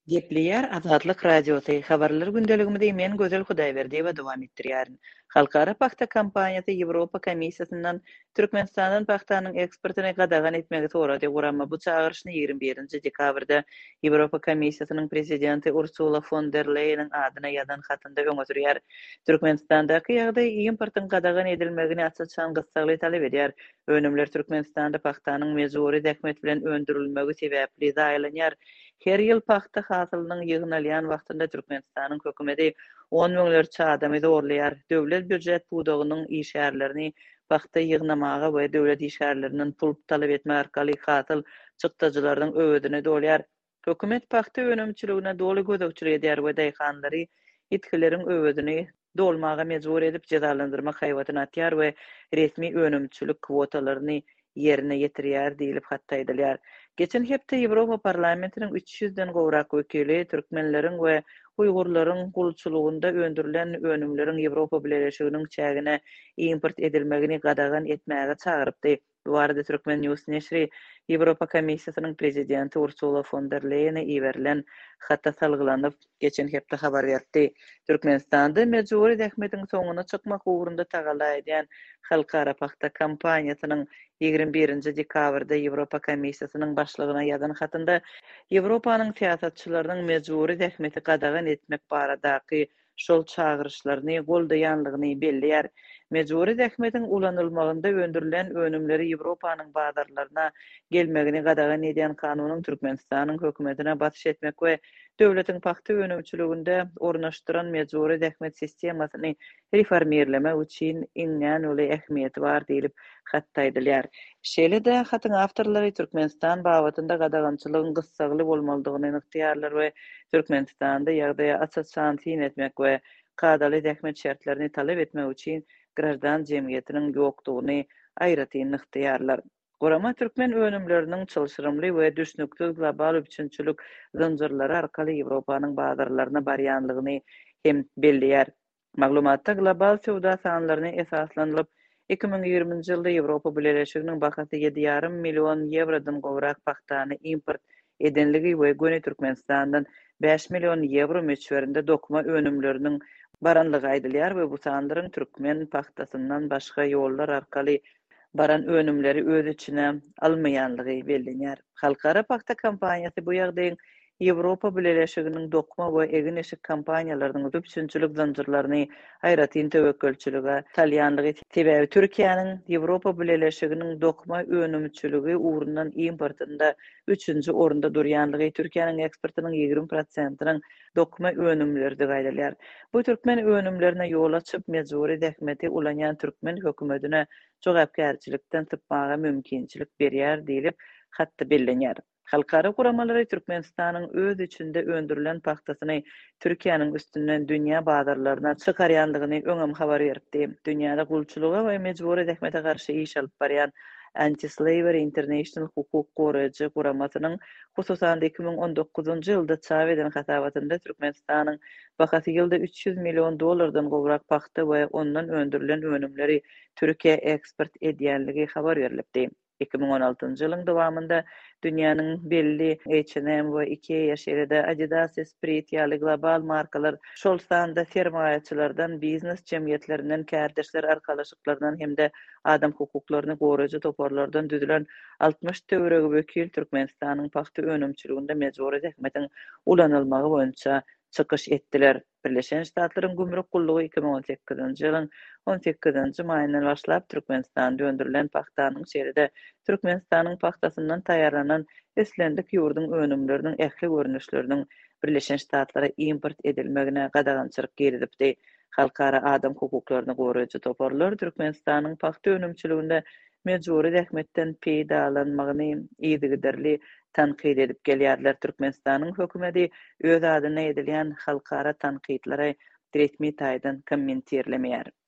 Gepleýär Azadlyk radiosy habarlar gündeligimde men Gözel Hudaýberdi we dowam etdirýärin. Halkara paxta kampaniýasy Ýewropa Komissiýasynyň Türkmenistanyň paxtanyň eksportyny gadagan etmegi torady guranma bu çağırşyny 21-nji dekabrda Ýewropa Komissiýasynyň prezidenti Ursula von der Leyen'in adyna ýazan hatynda öňe sürýär. Türkmenistandaky ýagdaý importyň gadagan edilmegini açyçan gysgaly talep edýär. Önümler Türkmenistanda paxtanyň mejburi däkmet bilen öndürilmegi sebäpli zaýlanýar. Her ýyl paxta hasylynyň ýygnalýan wagtynda Türkmenistanyň hökümeti 10 miňlerçe adamy zorlaýar. Döwlet büdjet budagynyň işgärlerini paxta ýygnamaga we döwlet işgärleriniň pul talap etme arkaly hasyl çykdyjylaryň öwedine dolýar. Hökümet paxta önümçiligine doly gözekçilik edýär we daýhanlary itkileriň öwedini dolmaga mejbur edip cezalandyrmak haýwatyna atýar we resmi önümçilik kwotalaryny yerine ýetirýär diýilip hatda edilýär. Geçen hepde Ýewropa parlamentiniň 300-den gowrak wekili türkmenleriň we Uýgurlaryň gulçulugynda öndürilen önümleriň Ýewropa Birleşiginiň çägine import edilmegini gadagan etmäge çagyrypdy. Bu arada Türkmen News neşri Ýewropa Komissiýasynyň prezidenti Ursula von der Leyen'e iwerilen hatta salgylanyp geçen hepde habar berdi. Türkmenistanda mejburi däkmetiň soňuna çykmak ugrunda tagala edýän halkara paxta kampaniýasynyň 21-nji dekabrda Ýewropa Komissiýasynyň başlygyna ýazan hatynda Ýewropanyň siýasatçylarynyň mejburi däkmeti gadagan etmek baradaky şol çağırışlaryny goldaýanlygyny belliýär. Mejburi däkmetiň ulanylmagynda öndürilen önümleri Ýewropanyň bazarlaryna gelmegini gadagan edýän kanunyň Türkmenistanyň hökümetine batyş etmek we döwletiň paxta önümçiliginde ornaşdyran mejburi däkmet sistemasyny reformirleme üçin iňňän uly ähmiýeti bar diýilip hatda edilýär. Şeýle-de hatyň awtorlary Türkmenistan babatynda gadagançylygyň gysgaly bolmalydygyny ýa-da we Türkmenistanda ýagdaýa açyçan tin etmek we gadaly däkmet şertlerini talep etmek üçin grajdan jemgyýetiniň ýokdugyny aýratyn ykdyýarlar. Gorama türkmen önümleriniň çylşyrymly we düşnükli global üçinçilik zynjyrlary arkaly Ýewropanyň bazarlaryna barýanlygyny hem belliýär. Maglumatda global sowda sanlaryny esaslandyryp 2020-nji ýylda Ýewropa Birleşiginiň bahasy 7,5 million eurodan gowrak paxtany import edenligi we göni Türkmenistandan 5 million euro meçberinde dokuma önümleriniň baranlygy aýdylýar we bu sanlaryň türkmen paxtasyndan başga ýollar arkaly baran önümleri öz içine almaýanlygy bellenýär. Halkara paxta kampaniýasy bu ýagdaýyň Ýewropa Birleşiginiň dokuma we egin eşik kampaniýalarynyň üçinçilik zanjyrlaryny aýratyn tewekkelçiligi talýanlygy sebäbi Türkiýanyň Ýewropa Birleşiginiň dokuma önümçiligi ugrundan importynda 3-nji orunda durýanlygy, Türkiýanyň eksportynyň 20%-nyň dokuma önümlerinde gaýdalýar. Bu türkmen önümlerine ýol açyp mejburi däkmeti ulanýan türkmen hökümetine jogapkärçilikden typmaga mümkinçilik berýär diýilip hatda bellenýär. Halkara guramalary Türkmenistanyň öz içinde öndürilen paxtasyny Türkiýanyň üstünden dünýä bazarlaryna çykarýanlygyny öňem habar berdi. Dünýäde gulçuluga we mejburi däkmete garşy iş alyp barýan Anti-Slavery International hukuk goraýjy guramasynyň hususan 2019-njy ýylda çap eden hasabatynda Türkmenistanyň bahasy ýylda 300 million dollardan gowrak paxta we ondan öndürilen önümleri Türkiýe eksport edýänligi habar berilipdi. 2016-njy ýylyň dowamında dünýäniň belli H&M we IKEA şeýlede Adidas, Esprit ýaly global markalar şol sanda sermaýaçylardan, biznes jemgyýetlerinden, kärdeşler arkalaşyklarynyň hemde adam hukuklaryny goraýjy toparlardan düzülen 60 töweregi wekil Türkmenistanyň paxta önümçiliginde mejburi däkmetiň ulanylmagy boýunça çykyş etdiler. Birleşen Ştatlaryň gümrük gullugy 2018-nji ýylyň 18-nji maýyndan başlap Türkmenistanda öndürilen paxtanyň şeýlede Türkmenistanyň paxtasyndan taýýarlanan eslendik ýurdun önümleriniň ähli görnüşleriniň Birleşen Ştatlara import edilmegine gadagançylyk giridipdi. Halkara adam hukuklaryny goraýjy toparlar Türkmenistanyň paxta önümçiliginde mejburi däkmetden peýdalanmagyny ýygyderli tanqid edip gelýärler. Türkmenistanyň hökümeti öz adyna edilýän halkara tanqidlary resmi taýdan kommentirlemeýär.